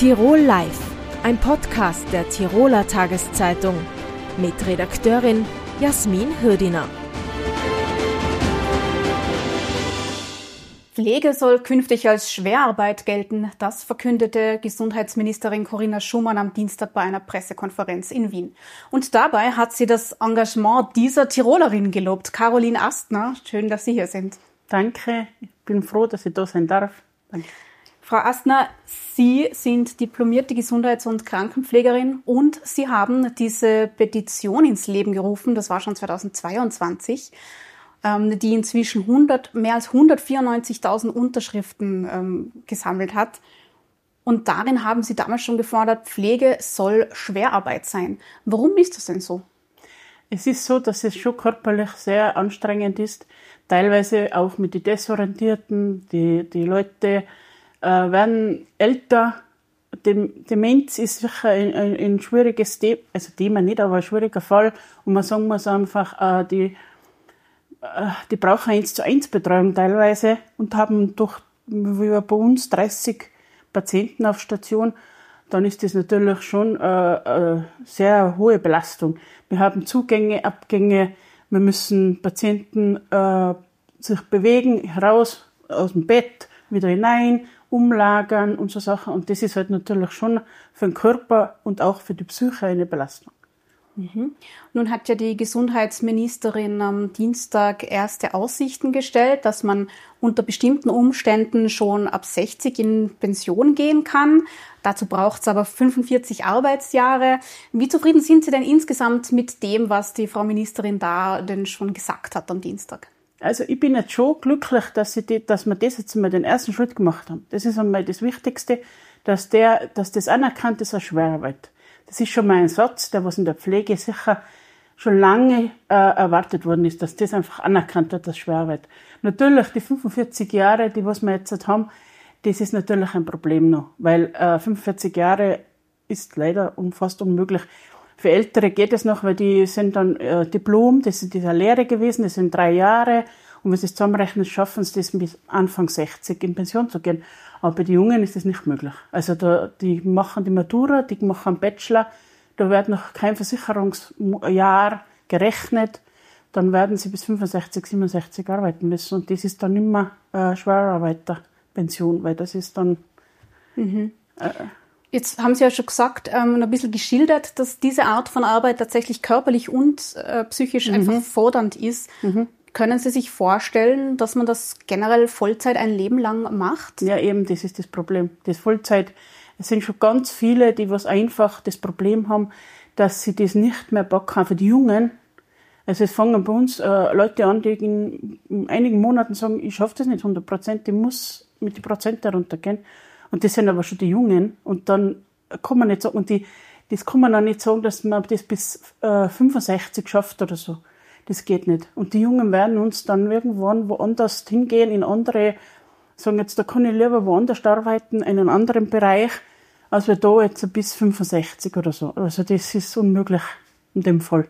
Tirol Live, ein Podcast der Tiroler Tageszeitung mit Redakteurin Jasmin Hürdiner. Pflege soll künftig als Schwerarbeit gelten, das verkündete Gesundheitsministerin Corinna Schumann am Dienstag bei einer Pressekonferenz in Wien. Und dabei hat sie das Engagement dieser Tirolerin gelobt. Caroline Astner, schön, dass Sie hier sind. Danke, ich bin froh, dass ich da sein darf. Danke. Frau Astner, Sie sind diplomierte Gesundheits- und Krankenpflegerin und Sie haben diese Petition ins Leben gerufen, das war schon 2022, die inzwischen mehr als 194.000 Unterschriften gesammelt hat. Und darin haben Sie damals schon gefordert, Pflege soll Schwerarbeit sein. Warum ist das denn so? Es ist so, dass es schon körperlich sehr anstrengend ist, teilweise auch mit den Desorientierten, die Leute werden älter. Demenz ist sicher ein schwieriges Thema nicht, aber ein schwieriger Fall. Und man sagen muss einfach, die brauchen 1:1 Betreuung teilweise und haben doch wie bei uns 30 Patienten auf Station. Dann ist das natürlich schon eine sehr hohe Belastung. Wir haben Zugänge, Abgänge, wir müssen Patienten sich bewegen, heraus aus dem Bett, wieder hinein, umlagern und so Sachen. Und das ist halt natürlich schon für den Körper und auch für die Psyche eine Belastung. Mhm. Nun hat ja die Gesundheitsministerin am Dienstag erste Aussichten gestellt, dass man unter bestimmten Umständen schon ab 60 in Pension gehen kann. Dazu braucht es aber 45 Arbeitsjahre. Wie zufrieden sind Sie denn insgesamt mit dem, was die Frau Ministerin da denn schon gesagt hat am Dienstag? Also ich bin jetzt schon glücklich, dass wir das jetzt mal den ersten Schritt gemacht haben. Das ist einmal das Wichtigste, dass das anerkannt ist als Schwerarbeit. Das ist schon mal ein Satz, der was in der Pflege sicher schon lange erwartet worden ist, dass das einfach anerkannt wird als Schwerarbeit. Natürlich, die 45 Jahre, die was wir jetzt haben, das ist natürlich ein Problem noch, weil 45 Jahre ist leider fast unmöglich. Für Ältere geht es noch, weil die sind dann Diplom, das ist eine Lehre gewesen, das sind 3 Jahre. Und wenn sie es zusammenrechnen, schaffen sie das bis Anfang 60 in Pension zu gehen. Aber bei den Jungen ist das nicht möglich. Also die machen die Matura, die machen einen Bachelor, da wird noch kein Versicherungsjahr gerechnet. Dann werden sie bis 65, 67 arbeiten müssen. Und das ist dann nicht mehr Schwerarbeiterpension, weil das ist dann... Jetzt haben Sie ja schon gesagt, ein bisschen geschildert, dass diese Art von Arbeit tatsächlich körperlich und psychisch einfach fordernd ist. Können Sie sich vorstellen, dass man das generell Vollzeit ein Leben lang macht? Ja, eben, das ist das Problem. Das Vollzeit, es sind schon ganz viele, die was einfach das Problem haben, dass sie das nicht mehr packen. Für die Jungen, also es fangen bei uns Leute an, die in einigen Monaten sagen, ich schaffe das nicht 100%, ich muss mit den Prozenten runtergehen. Und das sind aber schon die Jungen. Und dann kann man nicht sagen, das kann man auch nicht sagen, dass man das bis 65 schafft oder so. Das geht nicht. Und die Jungen werden uns dann irgendwann woanders hingehen, in andere, sagen jetzt, da kann ich lieber woanders arbeiten, in einem anderen Bereich, als wir da jetzt bis 65 oder so. Also das ist unmöglich in dem Fall.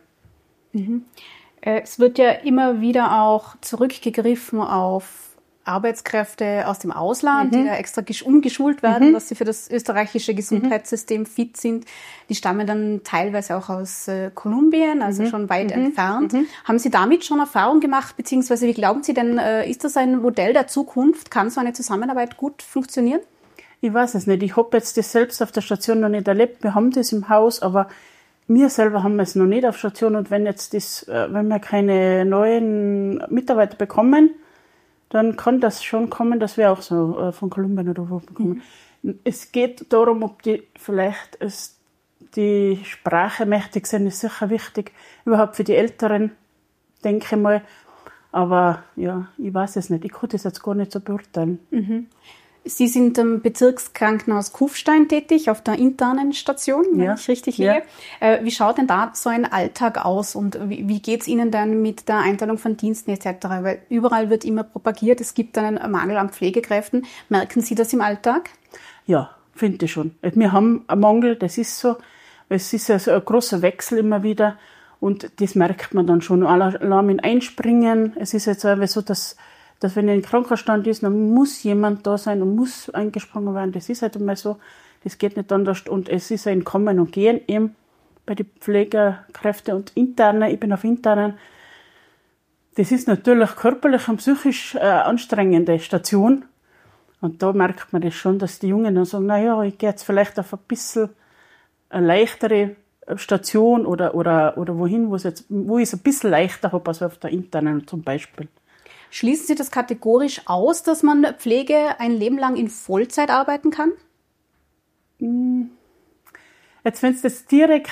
Es wird ja immer wieder auch zurückgegriffen auf Arbeitskräfte aus dem Ausland, die ja extra umgeschult werden, dass sie für das österreichische Gesundheitssystem fit sind. Die stammen dann teilweise auch aus Kolumbien, also schon weit entfernt. Haben Sie damit schon Erfahrung gemacht, beziehungsweise wie glauben Sie denn, ist das ein Modell der Zukunft? Kann so eine Zusammenarbeit gut funktionieren? Ich weiß es nicht. Ich habe jetzt das selbst auf der Station noch nicht erlebt. Wir haben das im Haus, aber wir selber haben es noch nicht auf Station. Und wenn wir keine neuen Mitarbeiter bekommen, dann kann das schon kommen, dass wir auch so von Kolumbien oder wo bekommen. Es geht darum, ob die vielleicht die Sprache mächtig sind, ist sicher wichtig. Überhaupt für die Älteren, denke ich mal. Aber ja, ich weiß es nicht. Ich kann das jetzt gar nicht so beurteilen. Sie sind im Bezirkskrankenhaus Kufstein tätig, auf der internen Station, wenn ich richtig liege. Ja. Wie schaut denn da so ein Alltag aus und wie geht's Ihnen dann mit der Einteilung von Diensten etc.? Weil überall wird immer propagiert, es gibt einen Mangel an Pflegekräften. Merken Sie das im Alltag? Ja, finde ich schon. Wir haben einen Mangel, das ist so. Es ist ja so ein großer Wechsel immer wieder und das merkt man dann schon. Alarm in Einspringen. Es ist jetzt so, dass dass wenn ein Krankenstand ist, dann muss jemand da sein und muss eingesprungen werden. Das ist halt einmal so, das geht nicht anders. Und es ist ein Kommen und Gehen eben bei den Pflegekräften und Internen. Ich bin auf Internen. Das ist natürlich körperlich und psychisch eine anstrengende Station. Und da merkt man das schon, dass die Jungen dann sagen, naja, ich gehe jetzt vielleicht auf ein bisschen eine leichtere Station oder wohin, wo ich es ein bisschen leichter habe, als auf der Internen zum Beispiel. Schließen Sie das kategorisch aus, dass man Pflege ein Leben lang in Vollzeit arbeiten kann? Jetzt, wenn es das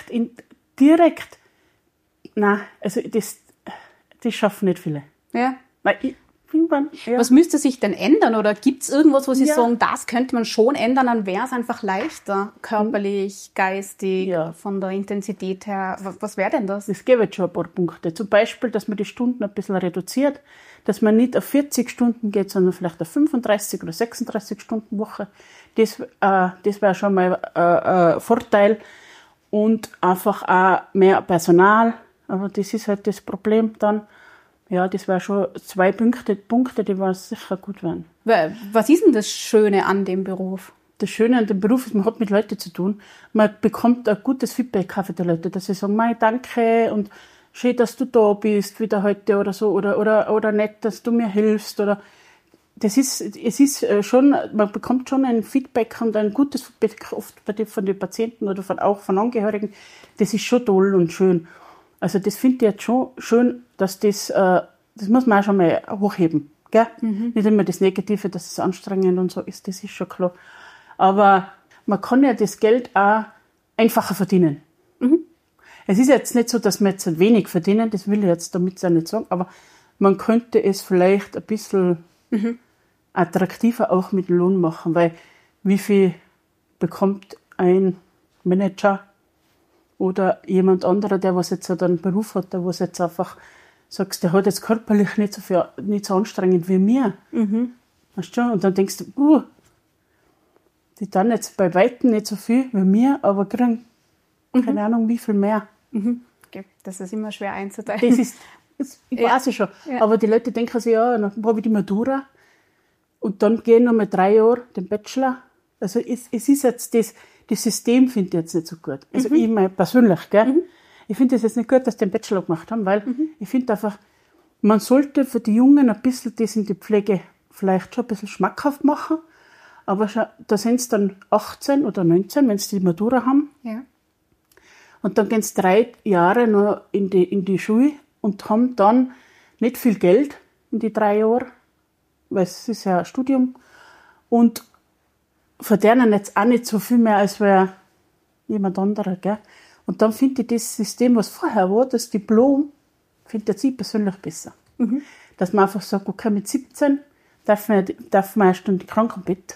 nein, also das schaffen nicht viele. Ja. Weil ja. Was müsste sich denn ändern? Oder gibt es irgendwas, wo Sie sagen, das könnte man schon ändern, dann wäre es einfach leichter, körperlich, geistig, von der Intensität her. Was wäre denn das? Es gäbe jetzt schon ein paar Punkte. Zum Beispiel, dass man die Stunden ein bisschen reduziert, dass man nicht auf 40 Stunden geht, sondern vielleicht auf 35 oder 36 Stunden Woche. Das wäre schon mal ein Vorteil. Und einfach auch mehr Personal. Aber das ist halt das Problem dann. Ja, das wäre schon 2 Punkte, die war sicher gut wären. Was ist denn das Schöne an dem Beruf? Das Schöne an dem Beruf ist, man hat mit Leuten zu tun. Man bekommt ein gutes Feedback von den Leuten, dass sie sagen, mei, danke und schön, dass du da bist, wieder heute oder so, oder nett, dass du mir hilfst, oder es ist schon, man bekommt schon ein Feedback und ein gutes Feedback oft von den Patienten oder auch von Angehörigen. Das ist schon toll und schön. Also das finde ich jetzt schon schön, dass das muss man auch schon mal hochheben, gell? Nicht immer das Negative, dass es anstrengend und so ist, das ist schon klar. Aber man kann ja das Geld auch einfacher verdienen. Es ist jetzt nicht so, dass wir jetzt wenig verdienen, das will ich jetzt damit auch nicht sagen, aber man könnte es vielleicht ein bisschen attraktiver auch mit Lohn machen, weil wie viel bekommt ein Manager oder jemand anderer, der was jetzt einen Beruf hat, der was jetzt einfach sagst, der hat jetzt körperlich nicht so anstrengend wie mir. Weißt du? Und dann denkst du, die dann jetzt bei Weitem nicht so viel wie mir, aber kriegen keine Ahnung wie viel mehr. Okay. Das ist immer schwer einzuteilen. Ich weiß es schon. Ja. Aber die Leute denken sich, ja, dann habe ich die Matura und dann gehe ich noch mal 3 Jahre den Bachelor. Also es ist jetzt das System finde ich jetzt nicht so gut. Also ich meine persönlich, gell? Ich finde es jetzt nicht gut, dass die den Bachelor gemacht haben, weil ich finde einfach, man sollte für die Jungen ein bisschen das in die Pflege vielleicht schon ein bisschen schmackhaft machen, aber schon, da sind sie dann 18 oder 19, wenn sie die Matura haben. Ja. Und dann gehen sie 3 Jahre noch in die Schule und haben dann nicht viel Geld in die 3 Jahre, weil es ist ja ein Studium, und verdienen jetzt auch nicht so viel mehr, als wäre jemand anderer, gell? Und dann finde ich das System, was vorher war, das Diplom, finde ich persönlich besser. Dass man einfach sagt, okay, mit 17 darf man erst in die Krankenbett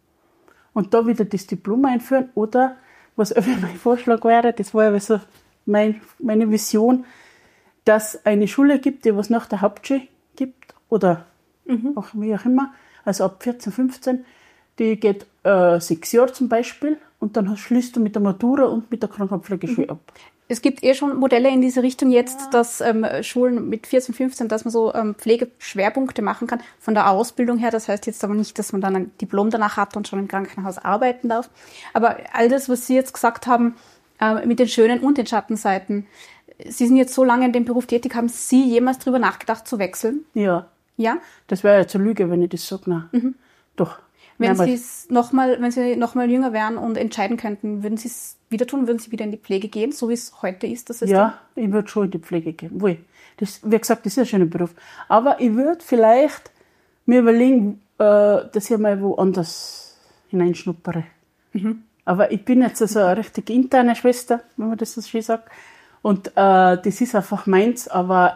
und da wieder das Diplom einführen, oder, was mein Vorschlag wäre, das war ja so meine Vision, dass eine Schule gibt, die was nach der Hauptschule gibt, oder auch wie auch immer, also ab 14, 15, die geht 6 Jahre zum Beispiel, und dann schließt du mit der Matura und mit der Krankenpflegeschule ab. Es gibt schon Modelle in diese Richtung jetzt, dass Schulen mit 14, 15, dass man so Pflegeschwerpunkte machen kann, von der Ausbildung her. Das heißt jetzt aber nicht, dass man dann ein Diplom danach hat und schon im Krankenhaus arbeiten darf. Aber all das, was Sie jetzt gesagt haben, mit den schönen und den Schattenseiten, Sie sind jetzt so lange in dem Beruf tätig, haben Sie jemals darüber nachgedacht zu wechseln? Ja. Ja? Das wäre jetzt eine Lüge, wenn ich das sage. Nein. Doch. Wenn Sie nochmal jünger wären und entscheiden könnten, würden Sie es wieder tun? Würden Sie wieder in die Pflege gehen, so wie es heute ist? Das System? Ja, ich würde schon in die Pflege gehen. Wie gesagt, das ist ein schöner Beruf. Aber ich würde vielleicht mir überlegen, dass ich mal woanders hineinschnuppere. Aber ich bin jetzt so eine richtige interne Schwester, wenn man das so schön sagt. Und das ist einfach meins. Aber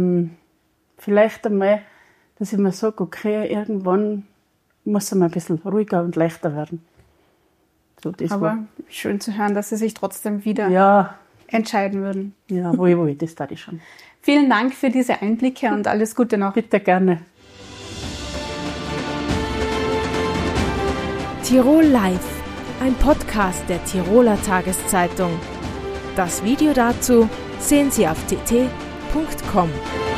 vielleicht einmal, dass ich mir sage, okay, irgendwann muss es mal ein bisschen ruhiger und leichter werden. So, das aber war schön zu hören, dass Sie sich trotzdem wieder entscheiden würden. Ja, wohl, das tat ich schon. Vielen Dank für diese Einblicke und alles Gute noch. Bitte gerne. Tirol Live, ein Podcast der Tiroler Tageszeitung. Das Video dazu sehen Sie auf tt.com.